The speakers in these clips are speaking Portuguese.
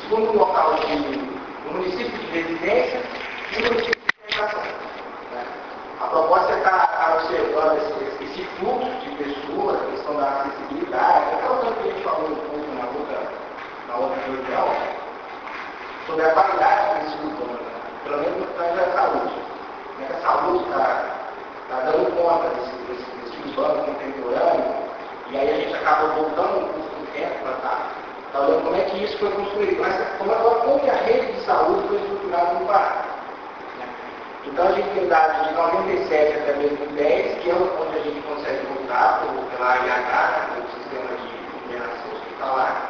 segundo local do município de residência e do município de internação. Né? A proposta é estar observando esse fluxo de pessoas, a questão da acessibilidade, aquela coisa que a gente falou um pouco na outra reunião, sobre a qualidade desse urbano, né? Pelo menos no plano da saúde. Como é que a saúde está dando conta desse urbano contemporâneo, e aí a gente acaba voltando um pouco do tempo para estar olhando como é que isso foi construído, mas como que a rede de saúde foi estruturada no Pará. Né? Então a gente tem dados de 97 até 2010, que é onde a gente consegue voltar pela IH, né, pelo sistema de internação hospitalar.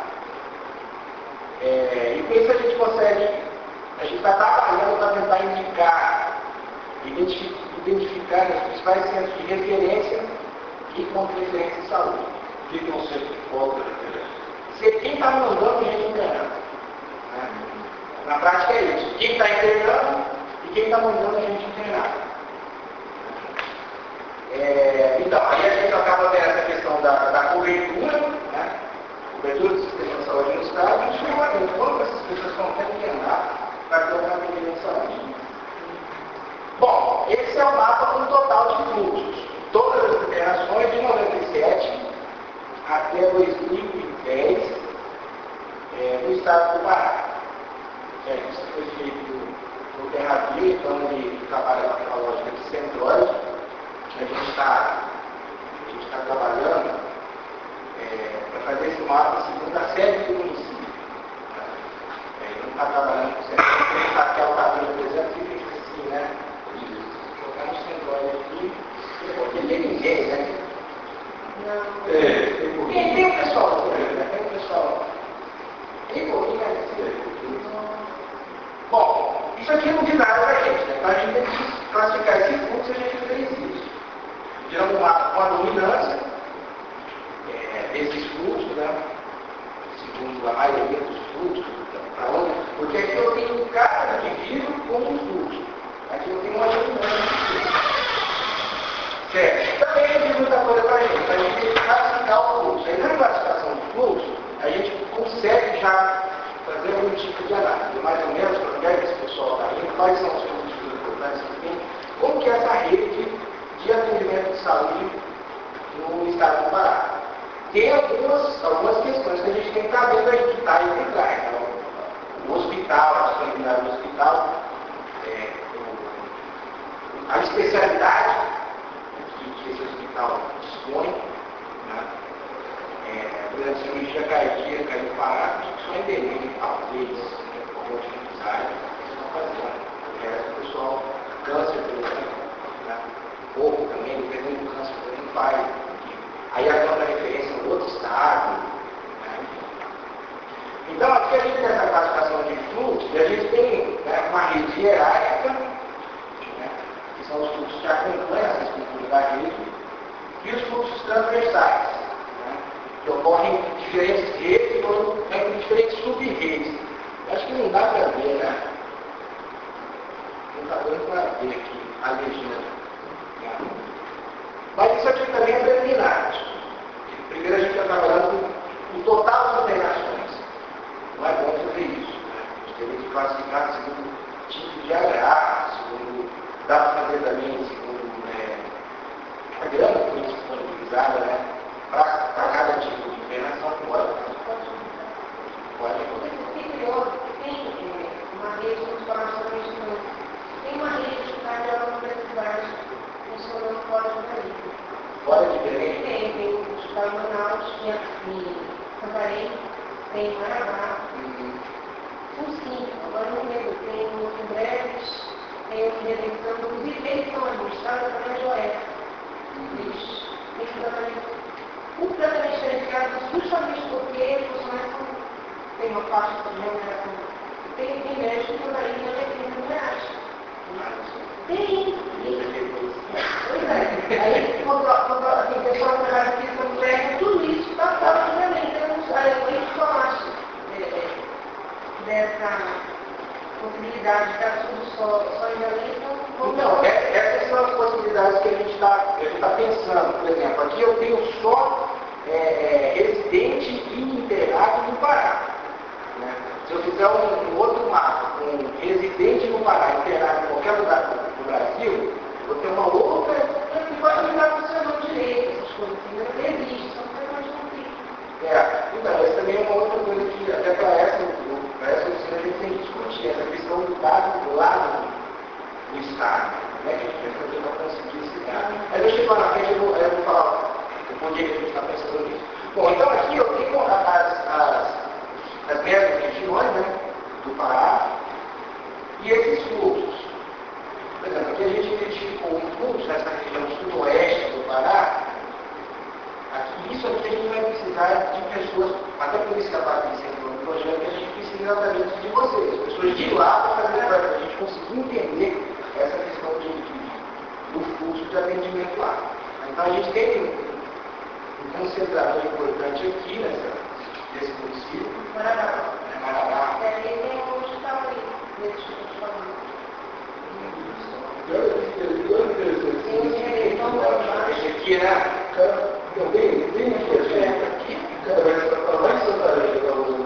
E com isso a gente consegue, a gente está trabalhando para tentar identificar os principais centros de referência e pontos de referência de saúde. O que é um centro de foco de referência? Ser quem está mandando a gente internar. Né? Na prática é isso. Quem está internando e quem está mandando a gente internar. Então, aí a gente acaba tendo essa questão da cobertura, né? Cobertura do sistema de saúde no Estado, e enxergamento. Como essas pessoas estão tendo que andar para ter uma medida de saúde. Bom, esse é o mapa com total de fluxos. Todas as internações de 97 até 2010 no estado do Pará. Isso foi feito no Terrapia, então ele trabalha com a lógica de centróide. A gente está trabalhando para fazer esse mapa segundo a sede do município. Ele não está trabalhando com centróide, a gente sabe que é o cabelo, por exemplo, que fica assim, né? Colocar no centróide aqui, porque tem ninguém, né? Tem um pessoal aqui, né? Tem um pessoal. Tem pouquinho aqui. Bom, isso aqui não diz nada para a gente, né? Então a gente tem que classificar esse fluxo e a gente fez isso. Tirando um mapa com a dominância desses fluxos, né? Segundo a maioria dos fluxos, para onde? Porque aqui eu tenho cada indivíduo como um fluxo. Aqui eu tenho uma dominância de fluxo. Certo? Também não diz muita coisa para a gente tem que classificar o fluxo. Aí na classificação do fluxo, a gente consegue já fazer algum tipo de análise, mais ou menos, para onde é que esse pessoal está indo, quais são os fluxos importantes que tem, como que é essa rede de atendimento de saúde no estado do Pará. Tem algumas questões que a gente tem que estar vendo aí que está aí por trás. Então, o hospital, a disponibilidade do hospital, a especialidade que esse hospital dispõe, né? Por exemplo, cirurgia cardíaca aí no Pará, só em Belém, talvez, algumas dificuldades que estão fazendo. O pessoal, câncer, por exemplo, né? Pouco também, dependendo do câncer, também faz. Aí a própria referência é outro estado. Né? Então, aqui a gente tem essa classificação de fluxo, e a gente tem, né, uma rede hierárquica, né, que são os fluxos que acompanham essa estrutura da rede, e os fluxos transversais, né, que ocorrem em diferentes redes ou em diferentes sub-redes. Acho que não dá para ver, né? Não está dando para ver aqui a legenda. Né? Mas isso aqui também é preliminar. Primeiro a gente está trabalhando com o total das internações. Não é bom fazer isso. Né? A gente teria que classificar segundo tipo de HR, segundo. Dá para fazer também segundo a grana que foi disponibilizada, né? Para cada tipo de internação. Pode. Tem uma rede de informações, tem uma rede de cada universidade funcionando fora do Brasil. Fora de Belém? Tem o Hospital de Manaus, em Santarém, tem em Marabá. São 5, agora não lembro, tem em Breves, tem em Redenção, inclusive eles são administrados através do OEF. Eles têm completamente diferenciados, justamente porque os funcionários têm uma faixa de remuneração. Tem médico que trabalha em R$30.000. Tem. Pois é. Aí, quando assim, o pessoal da área física do técnico, tudo isso está fora do Belém. Eu não falasse dessa possibilidade de estar tudo só em Belém, então não, essas são as possibilidades que a gente está pensando. Por exemplo, aqui eu tenho só residente e internado no Pará. Né? Se eu fizer um outro mapa com um residente no Pará internado em qualquer lugar do Brasil, eu vou ter uma outra. E pode não estar funcionando direito, essas coisas assim, não existe, só que mais não tem. Então, essa também é uma outra coisa que, até para essa oficina, a gente tem que discutir, essa questão do dado lá do Estado, né, que a gente vai fazer para conseguir esse dado. Aí eu chego lá na frente, eu vou falar o porquê que a gente está pensando nisso. Bom, então aqui eu tenho as mesmas regiões, né, do Pará, e esses fluxos. Por exemplo, aqui a gente identificou um fluxo nessa região sudoeste do Pará. Isso aqui a gente vai precisar de pessoas, até por isso que a Patrícia entrou no projeto, que a gente precisa exatamente de vocês, pessoas de lá para a gente conseguir entender essa questão do fluxo de atendimento lá. Então a gente tem um concentrador importante aqui nesse município. Marabá. Marabá. E aí tem um hospital aí, nesse que eu estou falando. Esse aqui, né? Eu tenho um projeto aqui, cara, vai estar para lá em Santarém,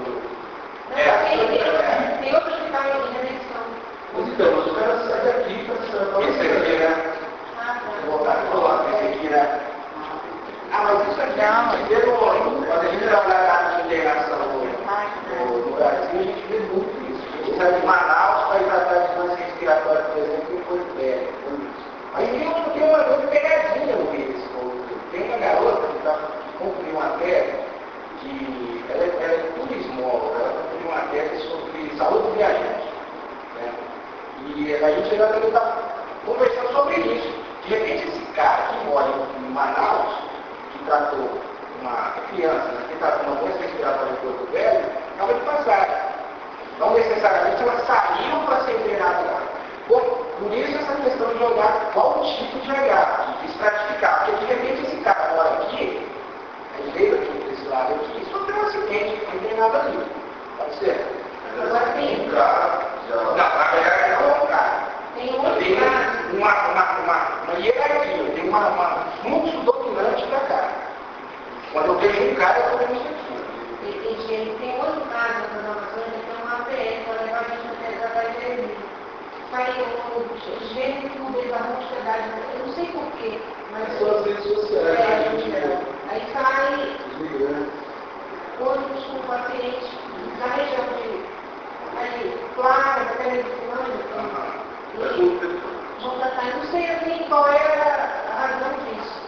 Tem outro hospital em redenção. Mas então, os caras saem daqui para Santarém. Esse aqui, né? Vou voltar a falar, esse aqui, né? Mas isso aqui a gente vê quando a gente trabalha na área de integração no Brasil, a gente vê muito isso. A gente sai de Manaus para ir tratar de doença respiratória, por exemplo, em Porto Velho. Aí tem uma pegadinha no meio desse povo. Tem uma garota que concluiu uma tese ela é turismóloga, ela concluiu uma tese sobre saúde viajante. Né? E a gente já também está conversando sobre isso. De repente esse cara que mora em Manaus, que tratou uma criança, né, que tratou uma doença respiratória em Porto Velho, acaba de passar. Não necessariamente ela saiu para ser internada lá. Bom, por isso essa questão de jogar qual tipo de H, de estratificar, porque de repente esse cara mora aqui, ele veio aqui desse lado aqui, e sofreu um acidente, foi internado ali. Pode ser? Agora tem Um cara já... Não, na verdade não é um cara. Tem outro Tem caso. uma hierarquia, tem um fluxo dominante da cara. Quando eu vejo um cara, eu estou vendo isso aqui. Tem outro caso na programação, que tem uma APS para levar a gente até da Itajaí. Eles veem que não veio a hospedagem, eu não sei porquê, mas são as redes sociais, aí sai outros pacientes da região de Plagas, até Medicina, e vão tratar. Eu não sei assim qual é a razão disso.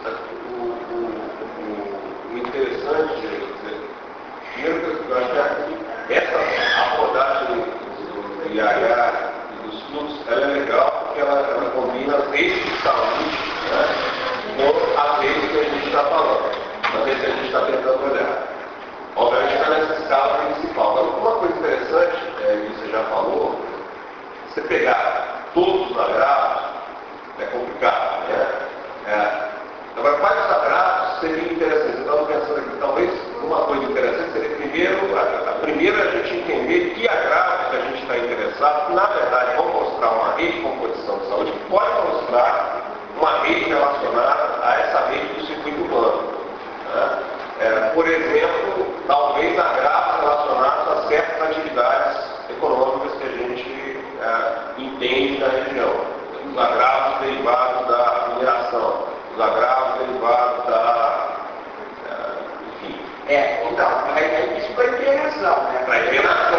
O interessante, primeiro, eu acho que essa abordagem do IAH e dos fluxos, ela é legal porque ela combina as redes de saúde, né, com as redes que a gente está falando, as redes que a gente está tentando olhar. Obviamente está nessa escala principal. Agora, uma coisa interessante, que você já falou, você pegar todos os agravos é complicado, né? Agora, quais os agravos seriam interessantes? Eu estava pensando aqui, talvez uma coisa interessante seria a primeira a gente entender que agravos que a gente está interessado, que na verdade vão mostrar uma rede de composição de saúde, que pode mostrar uma rede relacionada a essa rede do circuito urbano. Né? Por exemplo, talvez agravos relacionados a certas atividades econômicas que a gente entende da região. Os agravos derivados da mineração, os agravos derivados enfim. Então, isso para internação, né? Para internação.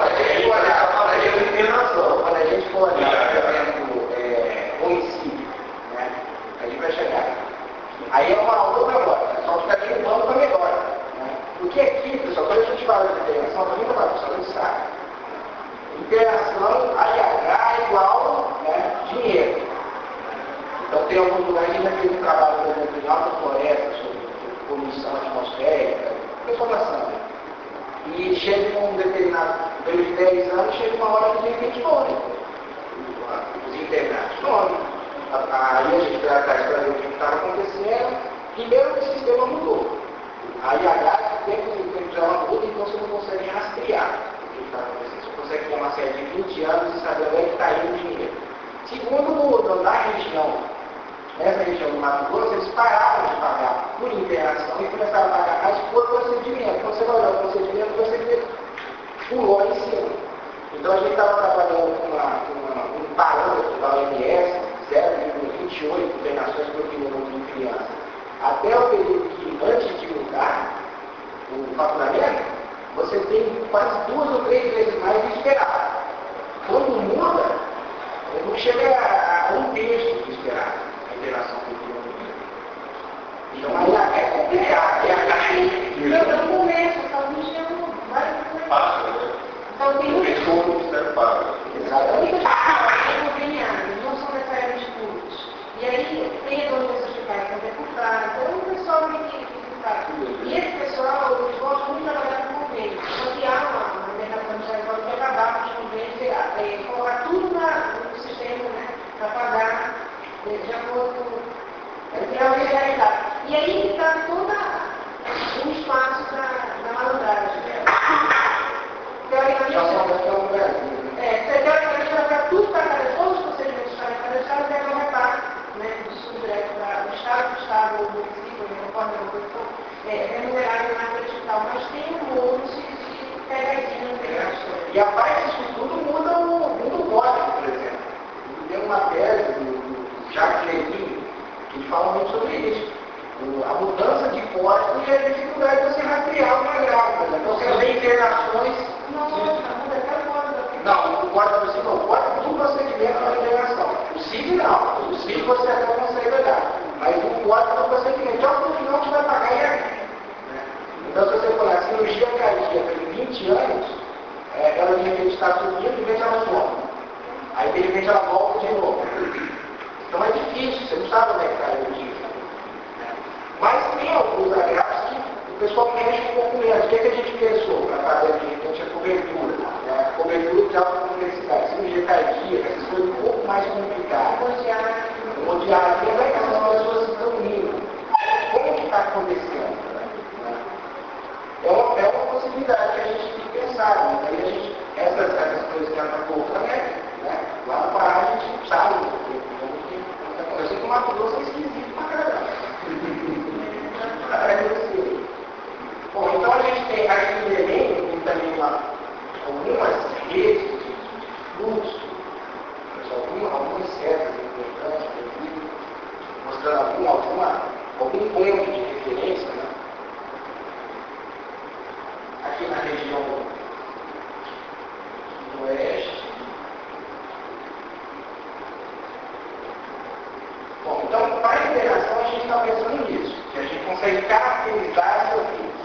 Quando a gente for olhar, por exemplo, homicídio, né? A gente vai chegar. Aí é uma outra rota, só que está derivando para melhor. Né? Porque aqui, pessoal, quando a gente fala de internação, para muita bagunça, não sabe. Internação, AIH é igual, né, dinheiro. Então tem alguns lugares que já fez um trabalho, por exemplo, em alta floresta, sobre poluição atmosférica, pessoal da Santa. E chega um determinado período de 10 anos, chega uma hora que de repente some. Os internados somem. Aí a gente vai atrás para ver o que estava acontecendo. Primeiro o sistema mudou. A IH tem que já mudou, então você não consegue rastrear o que está acontecendo. Você consegue ter uma série de 20 anos e saber onde é que está indo o dinheiro. Segundo, na região, nessa região do Mato Grosso, eles pararam de pagar por internação e começaram a pagar mais por procedimento. Quando você vai olhar o procedimento, você vê pulou em cima. Então a gente estava trabalhando com um parâmetro da OMS, 0,28 internações por quilômetro de criança, até o período que, antes de mudar o faturamento, você tem quase 2 ou 3 vezes mais do esperado. Quando muda, não chega a 1/3 do esperado, a internação por quilômetro. Então aí é complicado, é a caixa. No começo, só me chama várias coisas. Passa, né? Então tem Porque todo o Ministério paga. Exatamente. conveniados, não são necessariamente públicos. E aí tem a doença de pais que são deputados, então o pessoal que faz. E esse pessoal, eles gostam muito de trabalhar com convênio. Só que há uma organização de território que acabar com os convênios, colocar tudo no sistema, né, para pagar de acordo com a legalidade. E aí está todo um espaço da malandragem. Teoricamente, tudo para cada, todos os procedimentos para cada estado devem reparar, né, do subdireto para o estado ou o município, conforme a posição, remunerado na digital, mas tem um ônus de pegadinha. E a parte disso tudo muda o código, por exemplo. Tem uma tese do Jacques Levy que ele fala muito sobre isso. A mudança de código e a dificuldade de você rastrear uma grávida. Então você tem internações. Não, o código possível, o código do procedimento da internação. Possível não, possível você até consegue olhar. Mas o código do procedimento é o final que vai pagar e aqui. Então se você falar a cirurgia cardíaca de 20 anos, ela de repente está subindo e de repente ela sobe. Aí de repente ela volta de novo. Então é difícil, você não sabe onde é que está a cirurgia. Mas tem alguns agravos que o pessoal mexe um pouco menos. O que a gente pensou para fazer de repente a cobertura? A cobertura de alta complexidade, cirurgia cardíaca, essas coisas um pouco mais complicadas. Hemodiálise, como é que essas pessoas estão indo? Como que está acontecendo? É uma possibilidade que a gente tem que pensar. Né? Aí a gente, essas coisas que ela está colocando, né? Lá no Pará a gente sabe. Eu sei que o Mato Grosso é esquisito pra caramba. Bom, então a gente tem aqui no Belém, tem também algumas redes de fluxo, algumas setas importantes, mostrando algum ponto de referência, né? Aqui na região do oeste. Bom, então, para a interação a gente está pensando nisso, que a gente consegue caracterizar essas vidas.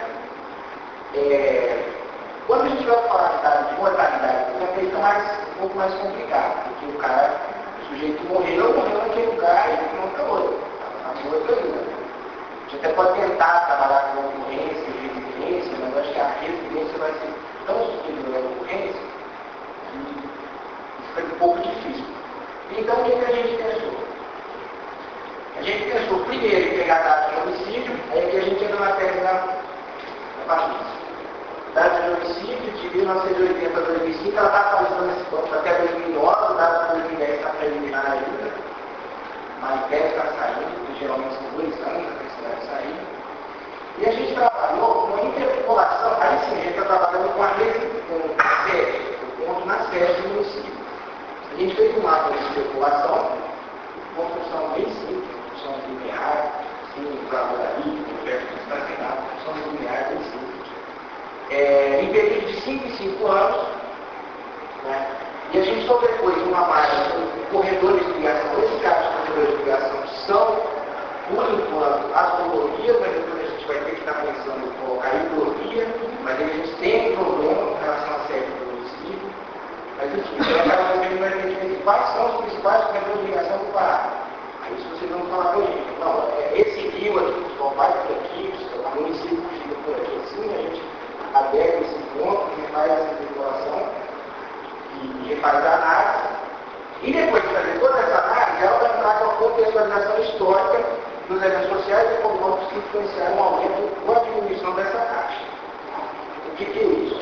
Né? Quando a gente vai falar de mortalidade, por exemplo, fica um pouco mais complicado, porque o sujeito morreu naquele lugar e não acabou. Está morto ainda. A gente até pode tentar trabalhar com ocorrência e residência, mas eu acho que a residência vai ser tão superior à ocorrência que fica um pouco difícil. Então, o que a gente pensou? A gente pensou primeiro em pegar dados de homicídio, aí aqui a gente entra na tese da Patrícia. Dados de homicídio de 1980 a 2005, ela está atualizando esse banco até 2009, o dado de 2010 está preliminar ainda, mas deve estar saindo, porque geralmente são 2 anos até que deve sair. E a gente trabalhou com uma interpolação, aí sim, a gente está trabalhando com a sede, o ponto na sede do município. A gente fez um mapa de interpolação, uma função bem simples, função linear, sem algoritmo, projeto estacionado, função linear bem simples. Em período de 5 em 5 anos, né? E a gente sobrepôs uma margem com corredores de ligação. Esses casos de corredores de ligação são, por enquanto, astrologia, mas depois a gente vai ter que estar pensando em colocar hidrovia, mas a gente tem um problema com relação à sede do município. Mas enfim, a gente vai ter que ver quais são os principais corredores de ligação do Pará. Aí se vocês vão falar com a gente, não, esse rio aqui, o pessoal vai por aqui, o município fica por aqui assim, a gente adequa esse ponto, refaz essa decoração e refaz a análise. E depois de fazer toda essa análise, ela vai entrar com a contextualização histórica dos eventos sociais e econômicos que influenciaram o aumento ou a diminuição dessa taxa. O que é isso?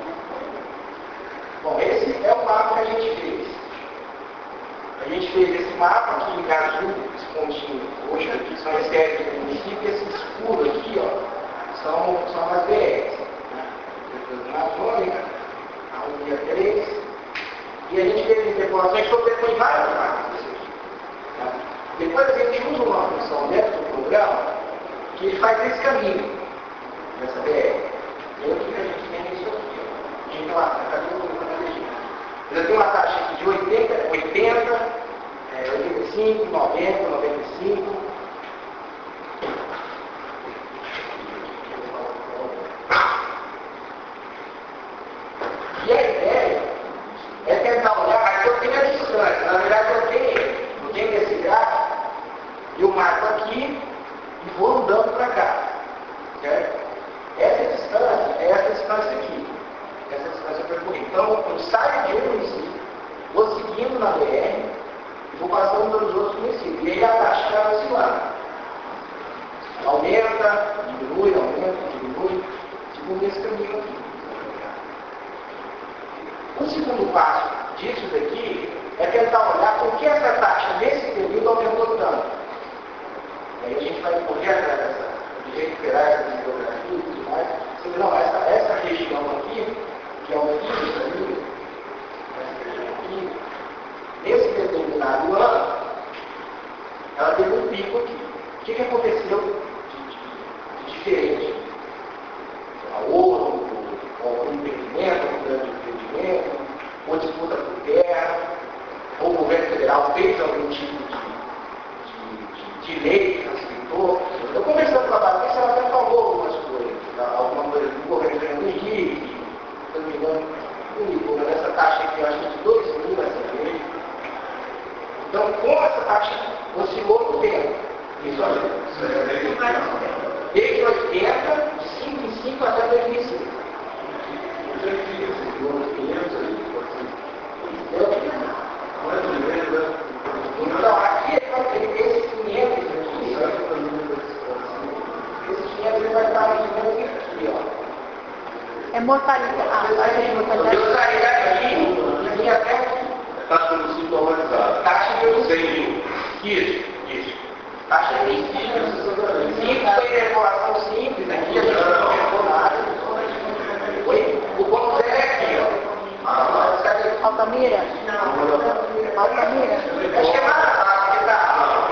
Bom, esse é o mapa que a gente fez. A gente fez esse mapa aqui em azul, esse pontinho roxo aqui, são as séries do município, e esse escuro aqui, ó, são as BRs. Né? Amazônica, a no dia 3, e a gente teve interpolações sobre em várias máquinas desse aqui. Né? Depois a gente usa uma função dentro do programa que ele faz esse caminho, nessa BR. E aí o que a gente tem é isso aqui. Ó. A gente tem uma taxa aqui de 80, 85, 90, 95. E a ideia é tentar olhar, aqui eu tenho a distância, na verdade eu tenho esse gráfico, eu marco aqui e vou andando para cá, certo? Essa distância é essa distância aqui, essa distância percorrida. Então eu saio de um município, vou seguindo na BR e vou passando pelos outros municípios, e aí a taxa vai oscilando. Ela aumenta, diminui, segundo esse caminho aqui. O segundo passo disso daqui é tentar olhar por que essa taxa nesse período aumentou tanto. E aí a gente vai correr atrás de recuperar essa bibliografia e tudo mais. Você não, essa região aqui, que é o fim ali, essa região aqui, nesse determinado ano, ela teve um pico aqui. O que aconteceu de diferente? Ouro, ou impedimento, ou grande impedimento, ou disputa por terra, ou o governo federal fez algum tipo de lei que facilitou. Eu conversando com a Patrícia, ela até falou algumas coisas, alguma coisa do governo Fernando Henrique, se não me engano, não ligou, mas essa taxa aqui, eu acho que de 2.000 vai ser lei. Então, como essa taxa oscilou no tempo? Isso desde 80, de 5 em 5 até 2005. Então, aqui, esses 500 aqui, esses 500 ele vai estar mais ou menos aqui, ó. É mortalidade. Eu saí daqui e vim até aqui. Taxa do sintomatizado. Taxa de homicídio. Isso. Taxa de homicídio. Simples foi interpolação simples, aqui a gente não aumentou nada. Oi? O ponto zero é aqui, ó. Altamira? Altamira? Acho que é Marabá, que tá.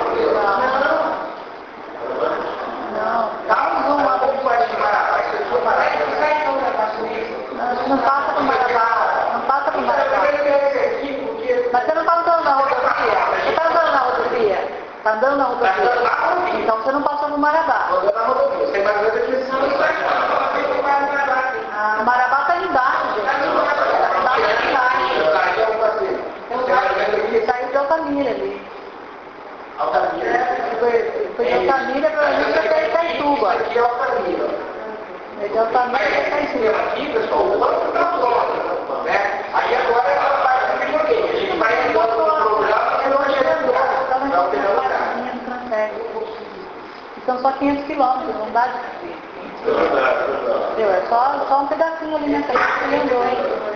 Não. Tá um pouco mais de Marabá. Isso aqui é Marabá. Não sai então da taxa. Não passa por Marabá. Não passa por Marabá. Mas você não está andando na rodovia? Você está andando na rodovia? Está andando na rodovia? Então você não passou por Marabá. Estou andando na rodovia. Você vai ver que você não sai. Marabá está ali embaixo, gente. Está ali embaixo. Saiu de Altamira ali. Altamira. Foi de Altamira para a gente até Itaituba. Aqui é Altamira. É de Altamira até Itaituba. Aqui, pessoal, o banco está pronto, né? Aí agora é a parte do videogame. A gente vai entrando no programa e onde ele vai alterando o lugar. São só 500 quilômetros, não dá de fazer. Entendeu? É só um pedacinho ali nessa frente que ele andou, hein?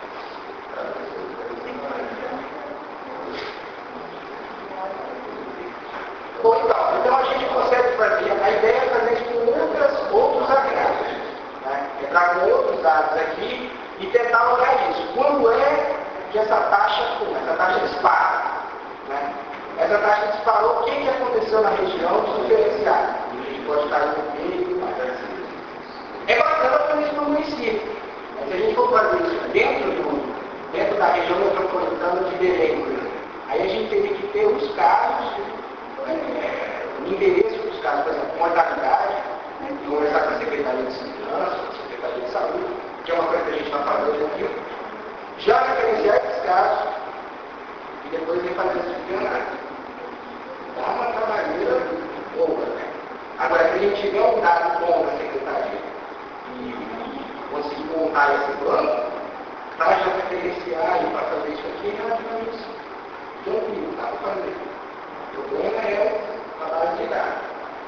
Bom, então a gente consegue fazer, a ideia é fazer isso com outros agregados, né? Entrar com outros dados aqui e tentar olhar isso. Quando é que essa taxa dispara? Né? Essa taxa disparou, o que aconteceu na região diferenciada? A gente pode estar no meio, mas é bacana fazer isso no município. Mas se a gente for fazer isso dentro da região metropolitana de Belém, por exemplo, aí a gente teria que ter os casos, o endereço dos casos, por exemplo, mortalidade, conversar com a Secretaria de Segurança, com a Secretaria de Saúde, que é uma coisa que a gente está fazendo aqui, já referenciar esses casos e depois vem fazer esse tipo de análise. Dá uma trabalheira boa, né? Agora, se a gente tiver um dado bom da Secretaria e conseguir montar esse plano, para já referenciar e para fazer isso aqui é relativamente tranquilo, dá para fazer. O problema é a base de dados.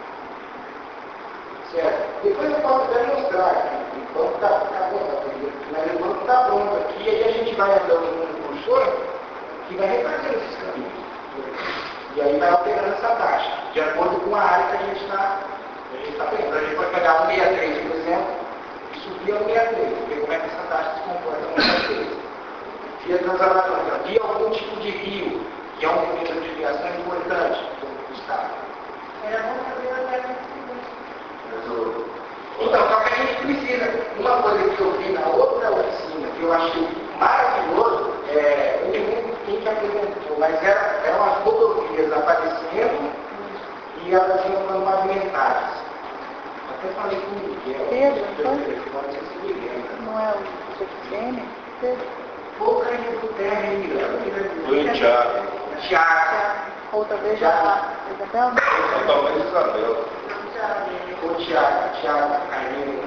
Certo? Depois eu posso até mostrar que o banco está pronto, mas o banco está pronto aqui e aí a gente vai andando no cursor que vai refazendo esses caminhos. E aí vai alterando essa taxa, de acordo com a área que a gente está vendo. Então a gente pode pegar o 63, por exemplo, e subir ao 63. como é que essa taxa se comporta no país. Via transamazônica, havia algum tipo de rio, que é um movimento de ligação importante do Estado. Era bom saber a terra Então, só que a gente precisa. Uma coisa que eu vi na outra oficina, que eu achei maravilhoso, eu nem lembro quem que apresentou, mas eram as rodovias aparecendo e elas iam ficando pavimentadas. Até falei com o Miguel. Não é o CFM? Pouca gente do terra Foi o Thiago. Thiago. Ou talvez a Isabel? Ou talvez Isabel. O Thiago Carneiro.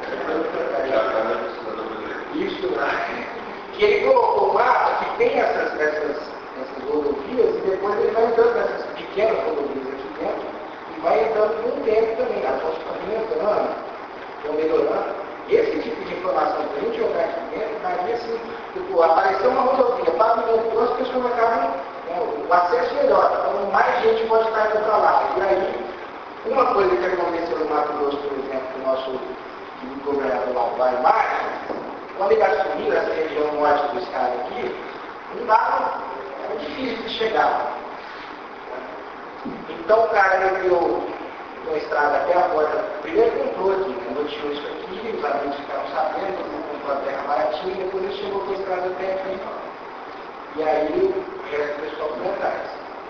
Isso lá. Que ele colocou o mapa que tem essas rodovias e depois ele vai entrando nessas pequenas rodovias aqui dentro e vai entrando com o tempo também. As vão pavimentando, vão melhorando. Esse tipo de informação que a gente jogar aqui dentro, daria assim, tipo, apareceu uma rodovia, pavimentou, as pessoas acabam o acesso melhor, então mais gente pode estar indo para lá. E aí, uma coisa que aconteceu no Mato Grosso, por exemplo, que o nosso governador lá vai mais, quando ele assumiu essa região norte do estado aqui, não dava, era difícil de chegar. Então o cara ele deu uma estrada até a porta, primeiro comprou aqui, noticiou isso aqui, os amigos ficaram sabendo, ele comprou a terra baratinha, depois ele chegou com a estrada até aqui. E aí o resto do pessoal foi atrás.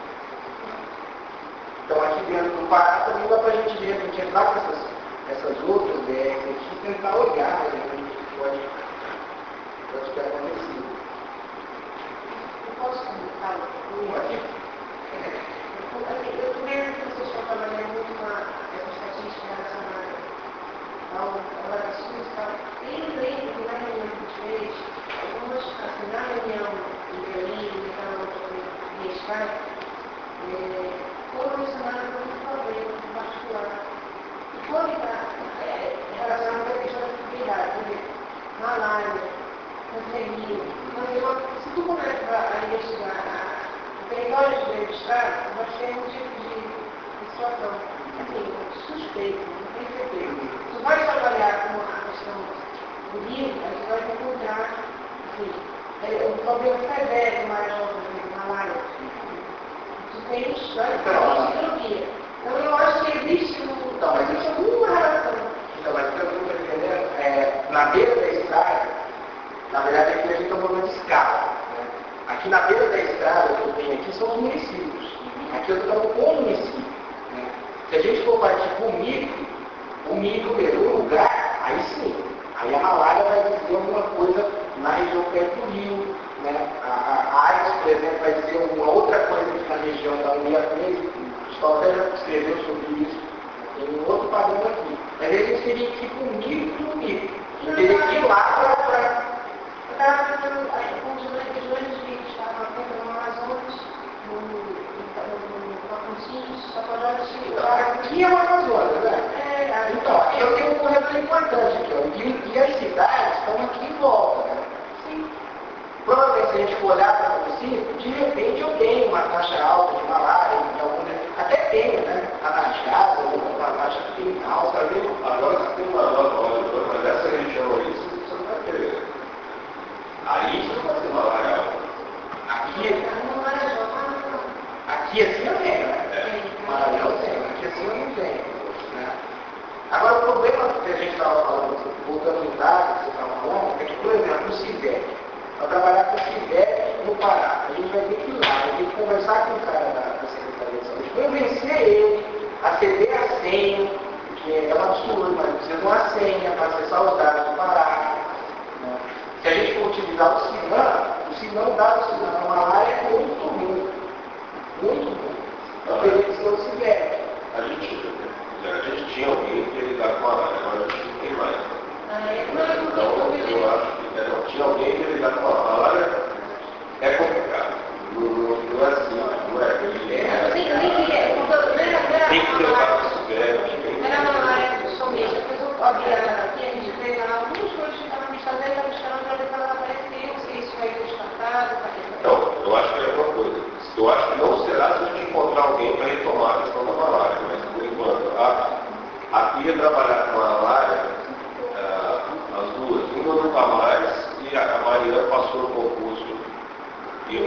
Então aqui dentro do Pará também dá para a gente de repente entrar com essas outras ideias aqui e tentar olhar o que pode ter acontecido. Eu posso comentar uma coisa? Eu também que vocês estão trabalhando muito com essa estatística relacionada ao Brasil e tal. E eu lembro que na reunião que a gente fez, na reunião de Berlim, de Skype, foram mencionadas alguns problemas em particular. E quando está relacionado com a questão da acessibilidade, por exemplo, malária, pandemia, se tu começa a investigar o território do estado, nós temos um tipo de situação, assim, suspeita, não tem certeza. Se tu vai trabalhar com a questão do rio, a gente vai encontrar, assim, um problema severo maior, na malária. Tu tens, vai ter então eu acho que existe alguma relação. Então, mas o que eu estou entendendo na beira da estrada, na verdade aqui a gente está falando de escala. Né? Aqui na beira da estrada que eu tenho aqui são os municípios. Aqui eu estou falando com o município. Né? Se a gente for partir para o micro mesmo, o lugar, aí sim. Aí a malária vai dizer alguma coisa na região perto do rio. Né? A AIDS, por exemplo, vai dizer uma outra coisa aqui na região da União. O pessoal até já escreveu sobre isso. Tem um outro padrão aqui. Mas a gente teria que ir para o micro do micro. A gente teria que ir lá para... Eu estava pensando com os grandes rios que estavam aqui no Amazonas, no Tocantins, Tapajós, aqui é o Amazonas, né? Então, aqui eu tenho um corredor importante aqui, ó. E as cidades estão aqui em volta, né? Sim. Provavelmente, se a gente for olhar para o município, de repente eu tenho uma taxa alta de malária, até tenho, né? Anajás, uma taxa criminal, sabe? Agora você tem uma nova olha, mas essa região aí, você não vai ter. Aí você não vai ter malária alta. Aqui assim eu tenho, né? Malária eu tenho, aqui assim eu não tenho. Né? Agora, o problema que a gente estava falando, voltando no dado que você estava falando, é que, por exemplo, o CIVEC, para trabalhar com o CIVEC no Pará, a gente vai ter que ir lá, vai ter que conversar com o cara da Secretaria de Saúde, convencer ele a ceder a senha, que é um absurdo, mas precisa de uma senha para acessar os dados do Pará. Né? Se a gente for utilizar o Sinan dado o Sinan na malária é muito ruim. Muito ruim. Então teria que ser o CIVEC. A gente tinha alguém que ia lidar com a malária, agora a gente não tem mais. Então, eu acho que tinha alguém que ia lidar com a malária. É complicado. Não é assim, não é? Tem que ter vários CIVEC. Era uma malária somente. Depois eu abri aqui, a gente veio lá, algumas coisas que estavam me fazendo, estava esperando para ver se ela apareceu, se isso vai ser descartado. Então, eu acho que é uma coisa. Eu acho que não será se a gente encontrar alguém para retomar a questão da malária, mas por enquanto, aqui ia trabalhar com a malária, as duas, uma no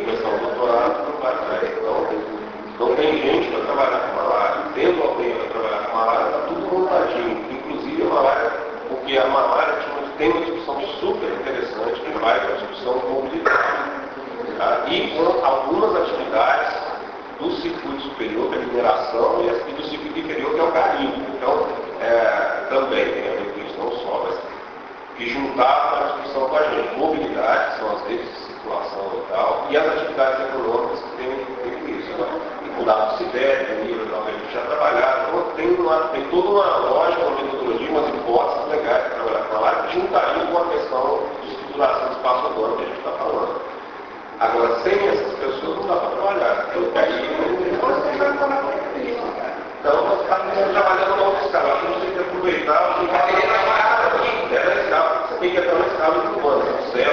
começar um doutorado, não vai atrás. Então tem gente para trabalhar com malária. Tendo alguém para trabalhar com malária, está tudo montadinho. Inclusive a malária, porque a malária tem uma discussão super interessante que vai para a discussão de mobilidade. Tá? E com algumas atividades do circuito superior, que é a mineração, e do circuito inferior, que é o garimpo. Então, também tem a ver com isso, não só, mas que juntaram a discussão com a gente. Mobilidade, que são as redes de circulação e tal, e as atividades econômicas que tem com isso. Né? E com dados CIDEP, nível que a gente já trabalhava. Então, tem toda uma lógica, uma metodologia, umas hipóteses legais para trabalhar com a malária, que juntariam com a questão de estruturação do espaço urbano que a gente está falando. Agora, sem essas pessoas não dá para trabalhar. Então, nós estamos trabalhando na outra escala. A gente tem que aproveitar o que está na escala. Você tem que entrar na escala urbana, no céu,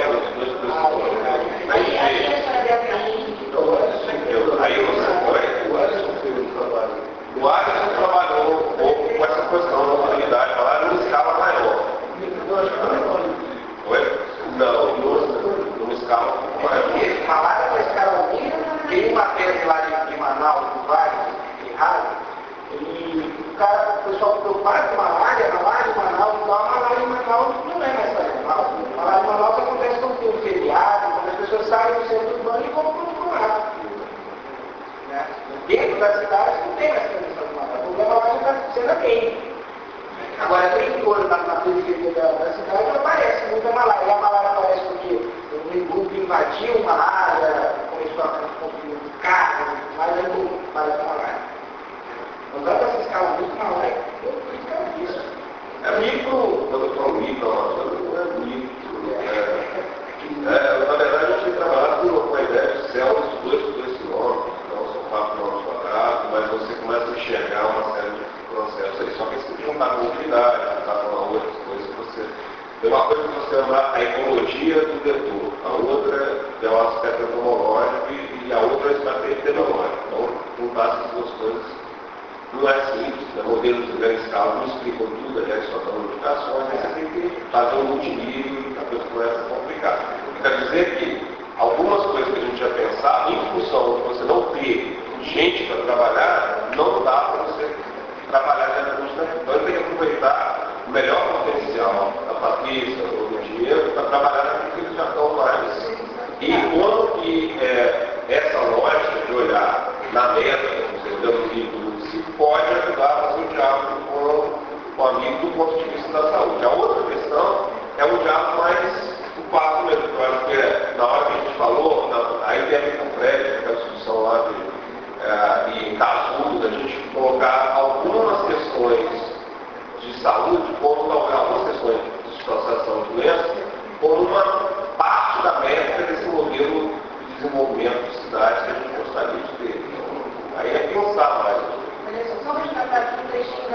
aí o Alisson trabalhou um pouco com essa questão da mobilidade, falaram numa escala maior. Oi? Não, numa escala maior. Malária na escala mínima, tem uma tese lá de Manaus, do Vale, de Rádio, e o pessoal preocupado com malária em Manaus, então a malária em Manaus não é mais sazonal. A malária em Manaus acontece quando tem um feriado, quando as pessoas saem do centro urbano e vão para o mato. Né? Dentro das cidades não tem mais condição de malária. O problema lá já está sendo quente. Agora, no entorno, na periferia da cidade, aparece muita malária. E a malária aparece porque um grupo invadiu uma área, começou a construir casas, mas é muito malária. Não dá para se escalar muito malária, é isso. É micro, quando eu falo micro, não é micro. Na verdade, a gente tem trabalhado com a ideia de células de 2 quilômetros, então são 4 quilômetros quadrados, mas você começa a enxergar uma série de processos aí, só que você tem que juntar com mobilidade, juntar com outras coisas que você... Tem uma coisa que você chama a ecologia do vetor, a outra é o aspecto entomológico e a outra é o aspecto epidemiológico. Então, juntar essas duas coisas não é simples, né? Modelos de grande escala não explicam tudo, aliás, só dão indicações, mas você tem que fazer um multinível e a coisa começa a complicar. Quer dizer que algumas coisas que a gente já pensava, em função de você não ter gente para trabalhar, não dá para você trabalhar dentro do Estado. Então, tem que aproveitar o melhor potencial da Patrícia ou do dinheiro para trabalhar naquilo que eles já estão mais. E como que essa lógica de olhar na meta, olhando o nível do município, pode ajudar a fazer um diálogo com o amigo do ponto de vista da saúde. A outra questão é um diálogo mais o passo mesmo. Eu acho que na hora que a gente falou, aí tem a ver com o Fred, aquela discussão lá em Casulo, a gente colocar algumas questões de saúde, como algumas questões de situação de doença, como uma parte da métrica desse modelo de desenvolvimento de cidades que a gente gostaria de ter. Então, aí é pensar mais. Olha só, vamos tratar aqui um trechinho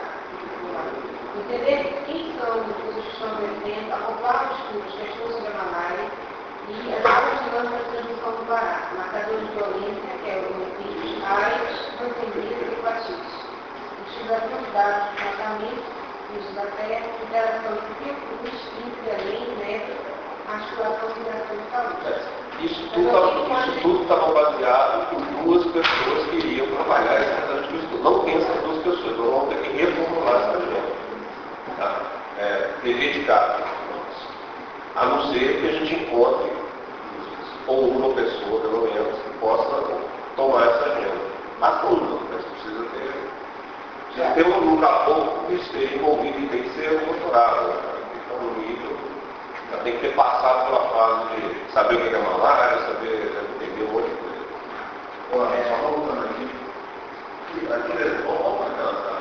entender quem são as pessoas que estão apresentando, acoplar os estudos, questões sobre a malária e as áreas dinâmicas de transmissão do Pará, marcadores de violência, que é o vírus AIDS, rancenias e hepatite. Utilização de dados de tratamento, uso da terra, interação entre biocruz, intra-além, método, articulação e interação de saúde. Isso tudo estava baseado em 2 pessoas que iriam trabalhar esse processo de estudo. Não tem essas 2 pessoas, nós vamos ter que reformular essa agenda. Tá? Dedicado. A não ser que a gente encontre ou uma pessoa, pelo menos, que possa tomar essa agenda. Mas tudo, mas precisa ter um caboclo que esteja envolvido e tem que ser um doutorado. Então, no nível, já tem que ter passado pela fase de saber o que é malária, saber entender um monte de coisa. Olha, só voltando aqui, vamos marcar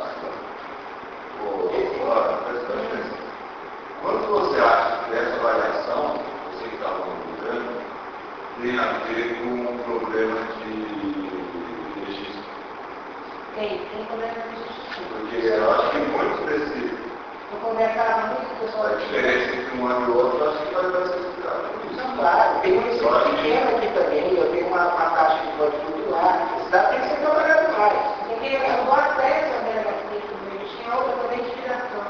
quanto você acha que essa variação, você que está falando, tem a ver com o problema de registro? Tem problema de registro. Porque eu acho que muitos desses. Eu conversava muito com o pessoal A diferença entre um ano e outro, eu acho que vai ser explicado por isso. Não, claro, tem município pequeno aqui também, eu tenho uma taxa que pode flutuar, a cidade tem que ser trabalhada mais. Porque eu dou acesso à delegacia, mas tinha outra também de filiação.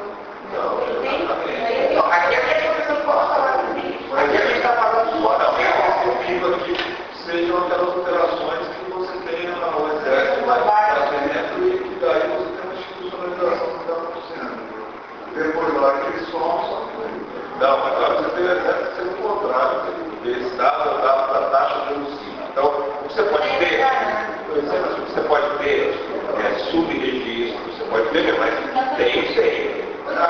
Não, aqui a gente não pode falar de mim, aqui a gente está falando de fora. Não, é a perspectiva de ser sejam aquelas operações que você tenha o exército lá dentro e daí você tem uma institucionalização que está acontecendo. Depois lá que eles somam, não, mas agora você tem o exército sendo o contrário, esse dado é o dado da taxa de homicídio. Então, você pode ter subregistro, você pode ter, mas tem.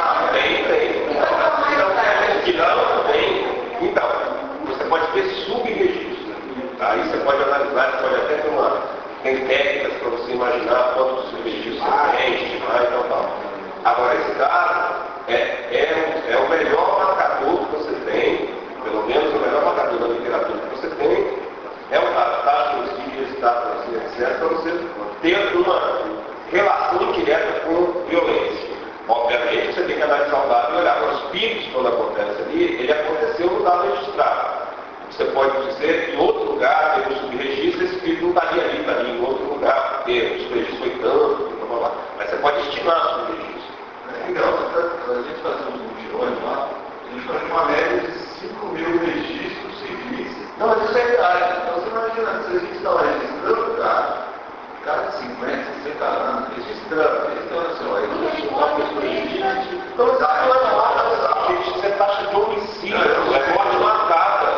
Então, você pode ter subregistro. Aí você pode analisar, você pode até ter tem técnicas para você imaginar quantos subregistros você tem, estimar e tal. Agora, esse dado é o melhor marcador que você tem, pelo menos o melhor marcador da literatura que você tem, é o dado, taxa de homicídio, resultado, etc., para você ter uma relação indireta com violência. Obviamente, você tem que analisar o dado e olhar. Agora, os picos, quando acontece ali, ele aconteceu no dado registrado. Você pode dizer que em outro lugar teve um subregistro, esse pico não estaria ali, estaria em outro lugar, porque o subregistro foi tanto, blá, blá, blá. Mas você pode estimar o subregistro. Então, a gente faz uns mutirões lá, a gente faz uma média de 5.000 registros civis. Não, mas isso é verdade. Então, você imagina, se a gente está lá registrando o cara de 50, 60 anos, registrando assim, ó, ele não fez registro. Então, isso é taxa de homicídio, é morte marcada.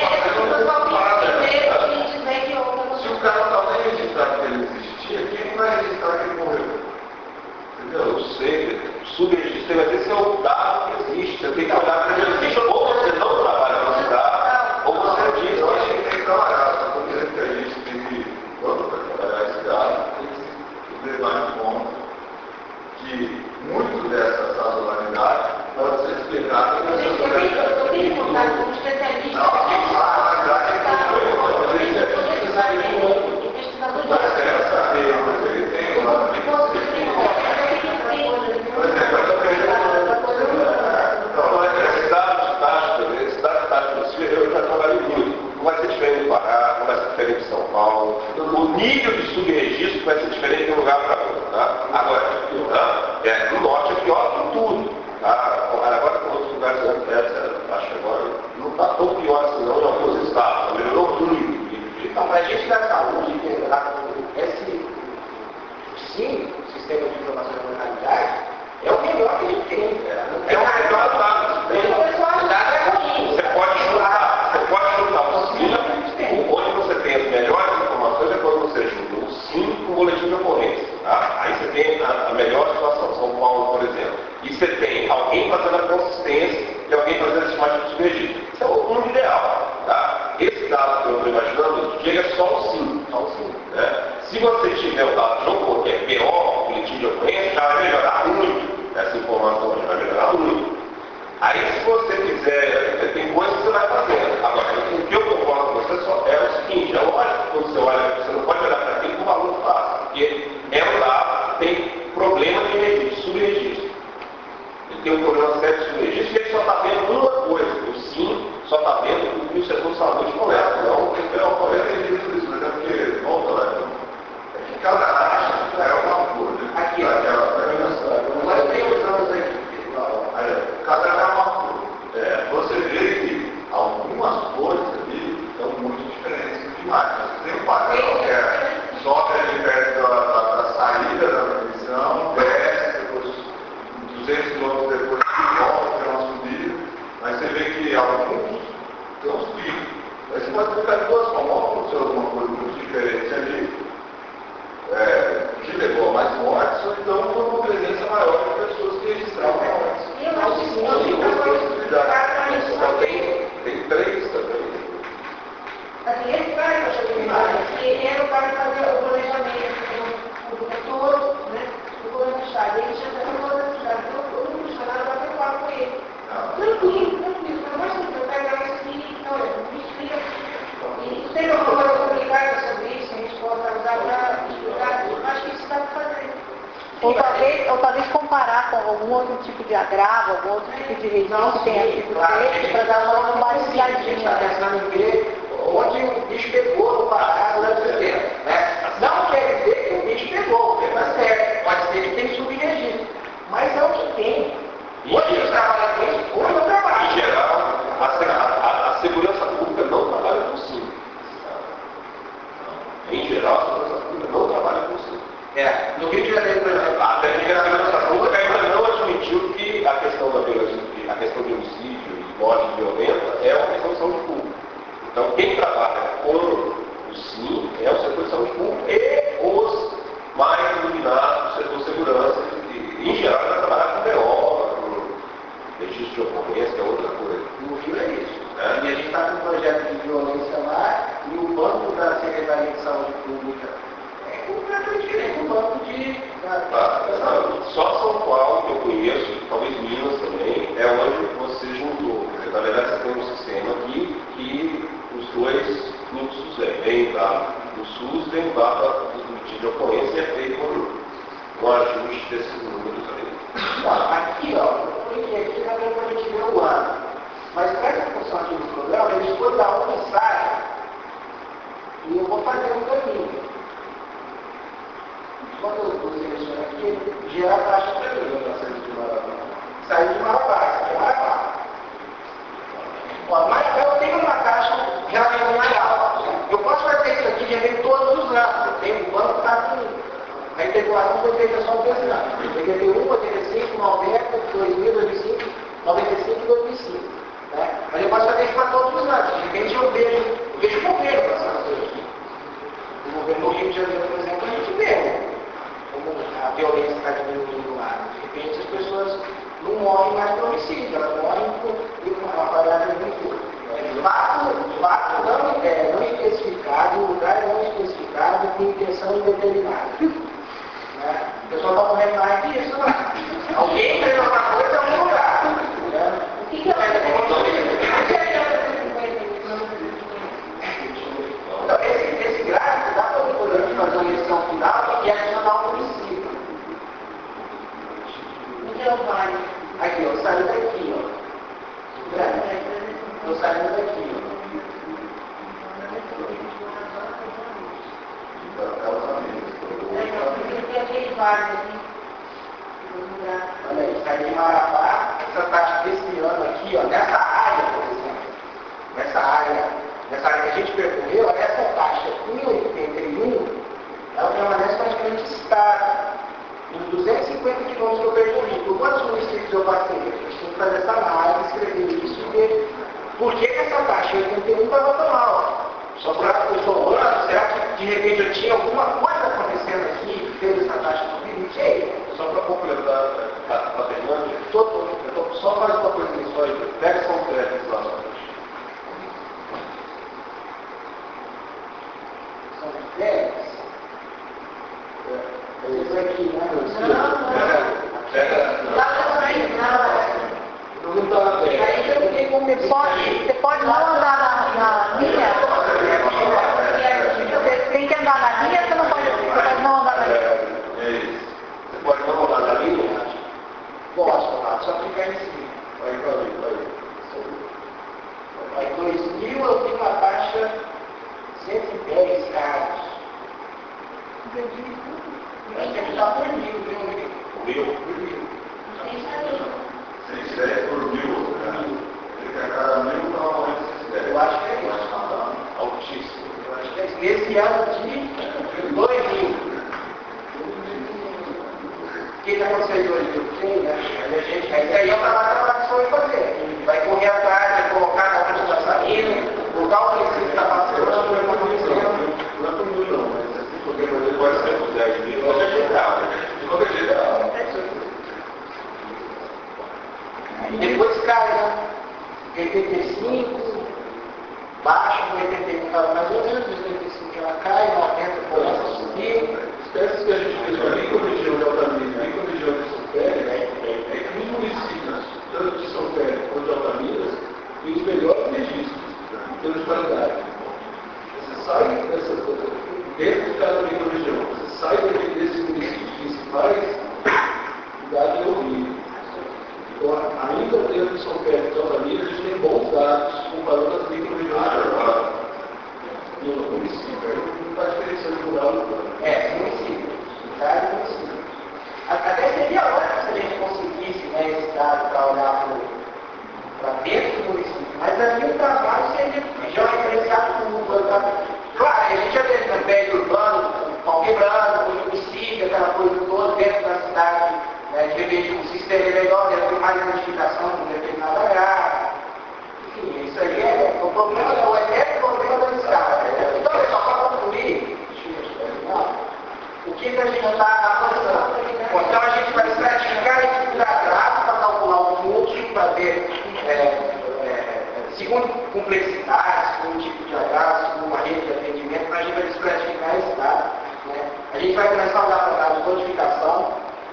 Se o cara não vai registrar que ele existia, quem vai registrar que ele morreu? Entendeu? Eu sei, subregistro, mas esse é o dado que existe. Você tem que olhar para ele existe. Ou você não trabalha com esse dado, ou você diz. Eu acho que tem que trabalhar, porque a gente tem que, quando vai trabalhar esse dado, tem que levar em conta que muito dessa sazonalidade pode ser explicada por essa sazonalidade. Eu tenho contato com um especialista. Mas quero saber, ele tem lá. Esse dado de taxa de homicídio, eu já trabalhei muito. Não vai ser diferente no Pará, não vai ser diferente em São Paulo. O nível de subregistro vai ser diferente de um lugar para outro. Tá? Agora, no norte é pior que tudo. Tá? Agora, com outros lugares, acho que agora não está tão pior assim não em alguns estados. Melhorou muito. Então, para a gente da saúde, sim, o sistema de informação da criminalidade é o melhor que a gente tem. É o melhor dado que tem. Você pode juntar o SIM, onde você tem as melhores informações é quando você junta o SIM com o boletim de ocorrência. Tá? Aí você tem a melhor situação, São Paulo, por exemplo. E você tem alguém fazendo a consistência e alguém fazendo a estimativa de subregistro. Isso é o mundo ideal. Tá? Esse dado que eu estou imaginando chega só o SIM. Né? Se você tiver o dado de ocorrência, que é PO, boletim de ocorrência, já vai melhorar muito. Essa informação já vai melhorar muito. Aí, se você quiser, tem coisas que você vai fazendo. Agora, o que eu concordo com você só é o seguinte: é lógico que quando você olha, você não pode olhar para aquilo com valor fácil, porque é um dado que tem problema de registro, subregistro. Ele tem um problema sério de subregistro e ele só está vendo uma coisa: o SIM só está vendo o que o setor de saúde coleta, não o que o coleta. Eu entendi isso, mas é porque, volta lá, é que cada área é uma coisa. Aqui, nós temos anos aqui. Cada é uma coisa. Você vê que algumas coisas ali são muito diferentes demais. Você tem um padrão que é sobe ali perto da saída da missão, desce, depois 200 km depois volta, tem uma subida, mas você vê que alguns tem uns picos. Aí você pode ficar de duas formas, ou aconteceu alguma coisa muito diferente ali, que levou a mais mortes, ou então foi uma presença maior de pessoas que registravam mortes. Eu acho que Tem três também. assim, esse cara que eu cheguei ele era o cara que fazia o planejamento, o diretor, né, do governo do estado. Ele tinha feito toda a cidade, então todo mundo funcionário vai ter quadro com ele. Tranquilo, pelo mais que eu pego isso aqui, olha, me explica. E tem alguma coisa complicada sobre isso, a gente possa usar para explicar, acho que isso dá para fazer. Ou talvez comparar com algum outro tipo de agravo, algum outro tipo de registro que tenha sido feito para dar uma A gente está pensando em ver onde o bicho pegou no passado da besteira. Né? Não quer dizer que o bicho pegou, porque tá certo. Pode ser que tem subregistro. Mas é o que tem. Hoje eu trabalho com isso, hoje eu trabalho. Em geral, a segurança pública não trabalha com SIM. geral, a segurança pública não trabalha com isso. No Rio de Janeiro, por exemplo, Até porque a segurança pública ainda não admitiu que a questão da violência, a questão de homicídio e morte violenta é uma questão de saúde pública. Então, quem trabalha com o SIM é o setor de saúde pública e os mais iluminados do setor de segurança, e em geral vai trabalhar com BO, com registro de ocorrência, que é outra coisa. no Rio é isso. E a gente está com um projeto de violência lá, e o banco da Secretaria de Saúde Pública é completamente diferente do banco da saúde. Só São Paulo, que eu conheço, talvez Minas também, é onde você juntou. Quer dizer, na verdade, você tem um sistema aqui que os dois fluxos vêm do SUS, vem do de ocorrência e é feito um ajuste desses números aí. Não, aqui, aqui também para a gente ver o ano. Mas presta atenção aqui no programa, eles foram dar um ensaio e eu vou fazer um caminho. Quando eu seleciono aqui, gera a taxa para mim, eu não sei de Marabá. Sair de Marabá, isso aqui é Marabá. Marabá eu tenho uma taxa relativamente alta. Eu posso fazer isso aqui de repente todos os anos. Eu tenho um banco que está com a integração foi feita só um anos. 81, 85, 90, 2000, 2005, 95 e 2005. Né? Mas eu posso fazer isso para todos os anos. De repente eu vejo o governo passando isso aqui. O governo do Rio de Janeiro, por exemplo, a gente vê como a violência está diminuindo lá. De repente as pessoas não morrem mais por homicídio, elas morrem por uma apagada de tudo. Fato não especificado, o lugar não especificado, com intenção indeterminada. Né? O pessoal está morrendo mais disso, né? Alguém fez outra coisa em algum lugar. Né? O que é Então, esse gráfico dá para poder fazer uma lição final e adicionar um município. o que é o vale? Aqui, eu saí daqui, ó. Estou saindo daqui, ó. Olha aí, sai de Marabá, essa taxa desse ano aqui, ó, nessa área, por exemplo, nessa área que a gente percorreu, essa taxa em 81, ela permanece praticamente estável. Em 250 quilômetros que eu percorri. Por quantos municípios eu passei? A gente tem que fazer essa análise, escrever isso e ver por que essa taxa em 81 estava tão alta. Só para eu somando, será que de repente eu tinha alguma coisa acontecendo aqui que fez essa taxa subir? Não sei. Só para completar a Fernanda, só faz uma coisa nisso aí, pega São Félix lá. São Félix? Esse aqui, né? Não está bem. Aí eu fiquei com medo. Você pode não andar na linha? Você tem que andar na linha, você pode não andar na linha. É isso. Você pode não andar na linha? Posso, só clicar em cima. Vai 2000, eu tenho uma taxa 110 casos. Mas tem que estar por mil, viu? Por mil. 610 por 1000. Fica a cada 1000 normalmente 610. Eu acho que é isso. Altíssimo. Eu acho que é isso. Nesse ano de 2000. O que aconteceu em 2000? Sei, né? Mas aí é o trabalho que a facção vai fazer. Vai correr atrás, vai colocar na onde está saindo, colocar o município que está passando, vai acontecendo. Não é por 1000 não, mas assim, porque pode ser por 10.000, mas é geral. De qualquer jeito, E depois cai, né? 85, baixa, 81 estava mais ou menos, 85 ela cai, 90 começa a subir. Espécies que a gente fez na micro-região de Altamira, micro-região de São Félix, é que os municípios, tanto de São Félix quanto de Altamira, têm os melhores registros em termos de qualidade. Você sai dessas coisas, dentro de cada micro-região, você sai desses municípios principais, o dado é horrível. Então, ainda dentro de São Félix e Altamira, a gente tem bons dados comparando as micro-regiões. No município, não está diferenciando rural e urbano. Município. Cidade e município. Até seria ótimo se a gente conseguisse, né, esse dado para olhar para dentro do município. Mas ali o trabalho seria já referenciado como Claro, a gente já tem no pé urbano, vê que o sistema é melhor, deve ter mais identificação com determinada área. Enfim, isso aí é o problema, é o eterno problema da escala. Então, só para concluir, o que a gente está avançando? Bom, então a gente vai estratificar isso por agravo para calcular o fluxo, para ver segundo complexidade, segundo tipo de agravo, segundo uma rede de atendimento, para a gente vai estratificar esse dado. Né? A gente vai começar a olhar para dados de codificação,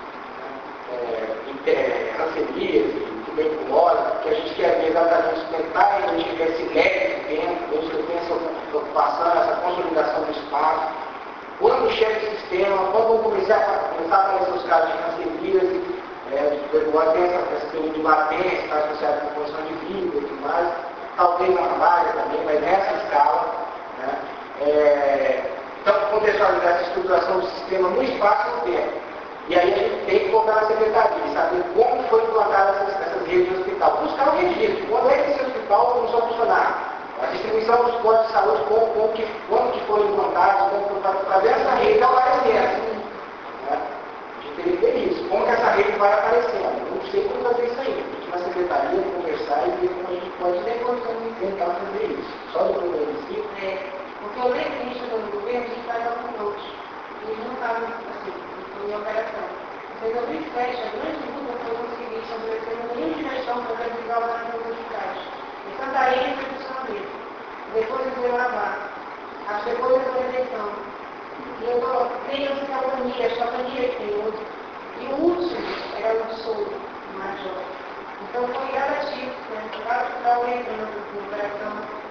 canceríase, tuberculose, porque a gente quer ver exatamente como está, a gente quer esse leque de tempo, a gente tem essa preocupação, essa consolidação do espaço. Quando chega o sistema, quando vão começar a aparecer os casos de canceríase, de tuberculose, tem essa questão de latência, está associada com condição de vida e tudo mais, talvez na vaga também, mas nessa escala. Né? Então, contextualizar essa estruturação do sistema no espaço e no tempo. E aí a gente tem que voltar na secretaria e saber como foi implantada essas redes de hospital. Buscar um registro. Quando é que esse hospital começou a funcionar? A distribuição dos postos de saúde, quando que foram implantados, para fazer essa rede aparecer. Né? A gente teria que ter isso. Como que essa rede vai aparecendo? Eu não sei como fazer isso aí. A gente na secretaria conversar e ver como a gente pode tentar fazer isso. Só depois do município. Porque eu lembro que a gente chegou no governo, a gente faz alguns outros. E eles não estavam assim, em operação. Em 2007, a grande luta foi conseguir estabelecer um mínimo de gestão para verificar o dado dos hospitais. Em Santarém foi funcionamento. Depois veio a VAR. Depois veio a eleição. E eu tenho essa capania que tem hoje. E o último era o Sul, Major. Então foi gradativo, né? Cada hospital entrando em operação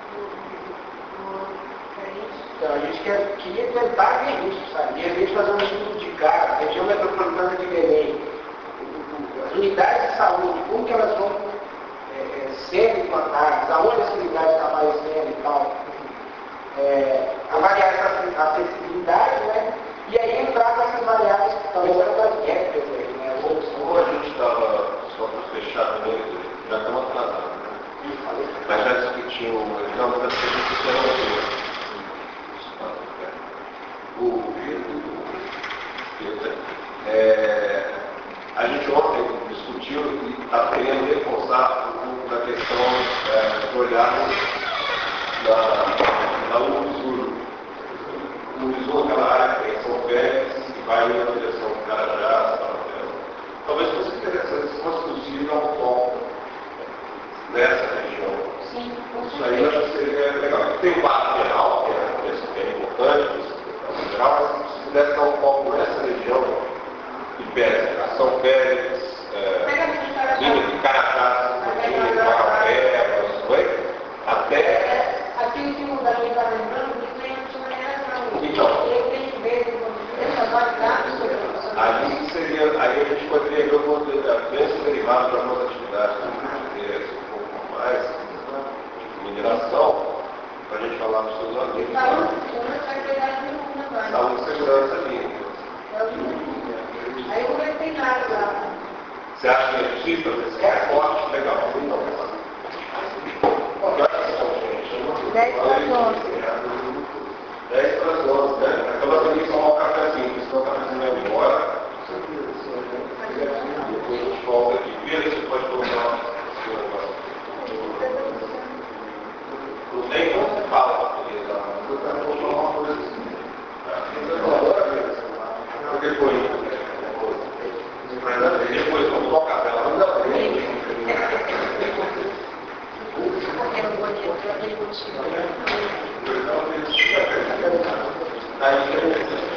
Então, a gente queria tentar ver isso, sabe? De repente fazer um estudo de cara, a região metropolitana de Belém, as unidades de saúde, como que elas vão sendo implantadas, aonde essas unidades estão aparecendo e tal. Avaliar essa acessibilidade, né? E aí entrar nessas variáveis que talvez eram das métricas aí, né? Como a gente estava, só para fechar também, já estamos atrasados, né? Mas já discutimos, não, mas a gente discutiu a gente ontem discutiu e está querendo reforçar um pouco da questão de olhar na Unisul. O Unisul é aquela área que tem São Félix, que vai na direção do Carajás, talvez fosse interessante, se fosse possível, um foco nessa região. Sim, isso aí eu acho que seria legal. Tem o Parque Geral, que é importante, geral, mas se pudesse dar um foco nessa região de pesca, São Félix, Carajás, até. Aqui o último da gente está lembrando, que tem uma geração. Então, eu tenho que ver essa variedade ali seria, aí a gente poderia ver o benefício derivado de algumas atividades, um pouco mais, de mineração, para a gente falar para os seus amigos. Saúde e segurança ali. Aí eu vou ver se tem nada lá. Você acha que é possível fazer esse recorte? Legal. Então, 10 para as 11. 10 para as 11, né? Então nós temos que tomar um cafezinho, porque senão o cafezinho vai embora. Depois a gente volta aqui. Vira se você pode colocar o seu negócio. Não tem como você fala, porque eu quero colocar uma coisa assim. Depois vamos tocar ela. Aí,